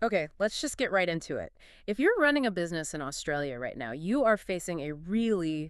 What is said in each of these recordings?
Okay, let's just get right into it. If you're running a business in Australia right now, you are facing a really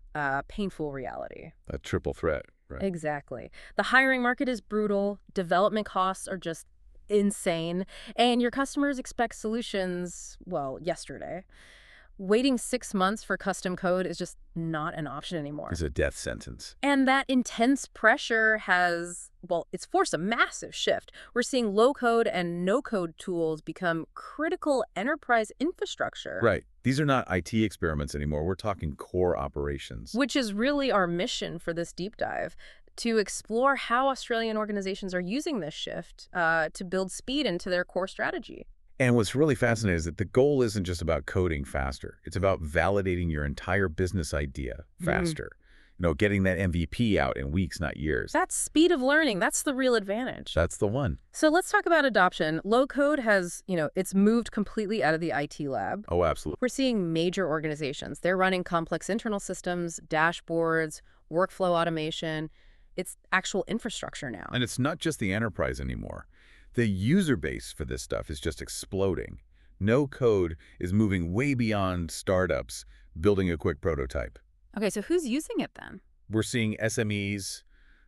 painful reality. A triple threat, right? Exactly. The hiring market is brutal, development costs are just insane, and your customers expect solutions, well, yesterday. Waiting 6 months for custom code is just not an option Is anymore. a death sentence. And that intense pressure has, well, it's forced a massive shift. We're seeing low code and no code tools become critical enterprise infrastructure, Right. These are not IT experiments anymore. We're talking core operations. which is really our mission for this deep dive to explore how Australian organizations are using this shift to build speed into their core strategy. And what's really fascinating is that the goal isn't just about coding faster. It's about validating your entire business idea Mm. faster. Getting that MVP out in weeks, not years. That's speed of learning. That's the real advantage. That's the one. So let's talk about adoption. Low code has, it's moved completely out of the IT lab. Oh, absolutely. We're seeing major organizations. They're running complex internal systems, dashboards, workflow automation. It's actual infrastructure now. And it's not just the enterprise anymore. The user base for this stuff is just exploding. No code is moving way beyond startups building a quick prototype. Okay, so who's using it then? We're seeing SMEs,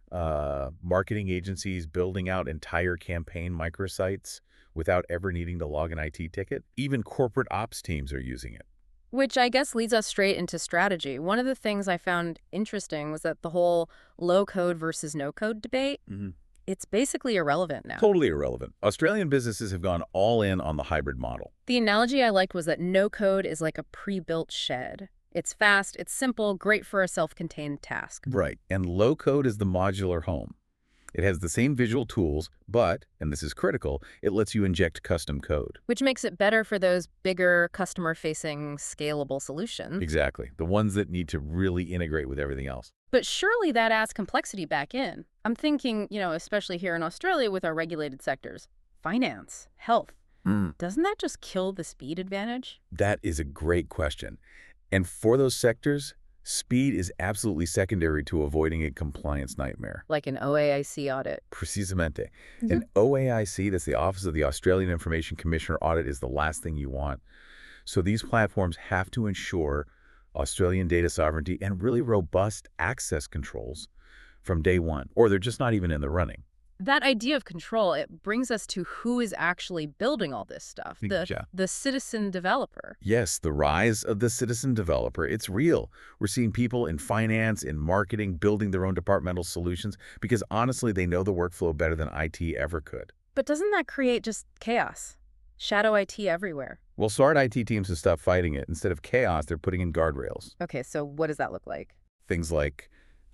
marketing agencies building out entire campaign microsites without ever needing to log an IT ticket. Even corporate ops teams are using it. Which I guess leads us straight into strategy. One of the things I found interesting was that the whole low code versus no code debate, it's basically irrelevant now. Totally irrelevant. Australian businesses have gone all in on the hybrid model. The analogy I liked was that no code is like a pre-built shed. It's fast, it's simple, great for a self-contained task. Right. And low code is the modular home. It has the same visual tools, but, and this is critical, it lets you inject custom code. Which makes it better for those bigger, customer-facing, scalable solutions. Exactly. The ones that need to really integrate with everything else. But surely that adds complexity back in. I'm thinking, especially here in Australia with our regulated sectors. Finance, health. Doesn't that just kill the speed advantage? That is a great question. And for those sectors, speed is absolutely secondary to avoiding a compliance nightmare. Like an OAIC audit. Precisamente. An OAIC, that's the Office of the Australian Information Commissioner audit, is the last thing you want. So these platforms have to ensure Australian data sovereignty and really robust access controls from day one, or they're just not even in the running. That idea of control, it brings us to who is actually building all this stuff, Yeah. the citizen developer. Yes, the rise of the citizen developer, it's real. We're seeing people in finance, in marketing, building their own departmental solutions because honestly, they know the workflow better than IT ever could. But doesn't that create just chaos? Shadow IT everywhere. Well, smart IT teams have stopped fighting it. Instead of chaos, they're putting in guardrails. Okay, so what does that look like? Things like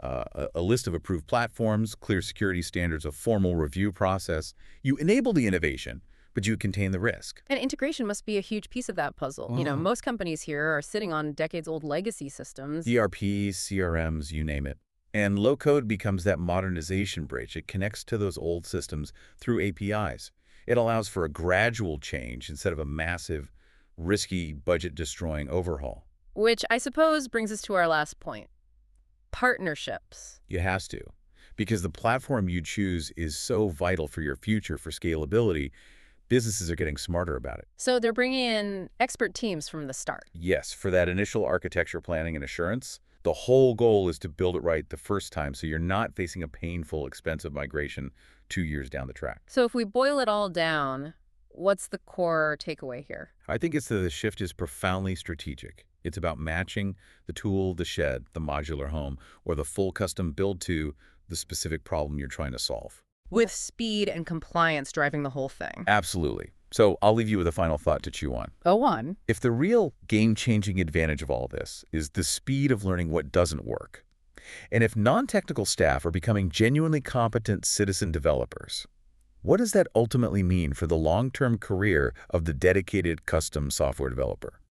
a list of approved platforms, clear security standards, a formal review process. You enable the innovation, but you contain the risk. And integration must be a huge piece of that puzzle. Most companies here are sitting on decades-old legacy systems. ERPs, CRMs, you name it. And low-code becomes that modernization bridge. It connects to those old systems through APIs. It allows for a gradual change instead of a massive, risky, budget-destroying overhaul. Which I suppose brings us to our last point. Partnerships. It has to, because the platform you choose is so vital for your future, for scalability. Businesses are getting smarter about it. So they're bringing in expert teams from the start. Yes, for that initial architecture planning and assurance, the whole goal is to build it right the first time so you're not facing a painful, expensive migration 2 years down the track. So if we boil it all down, what's the core takeaway here? I think it's that the shift is profoundly strategic. It's about matching the tool, the shed, the modular home, or the full custom build to the specific problem you're trying to solve. With speed and compliance driving the whole thing. Absolutely. So I'll leave you with a final thought to chew on. Go on. If the real game-changing advantage of all this is the speed of learning what doesn't work, and if non-technical staff are becoming genuinely competent citizen developers, what does that ultimately mean for the long-term career of the dedicated custom software developer?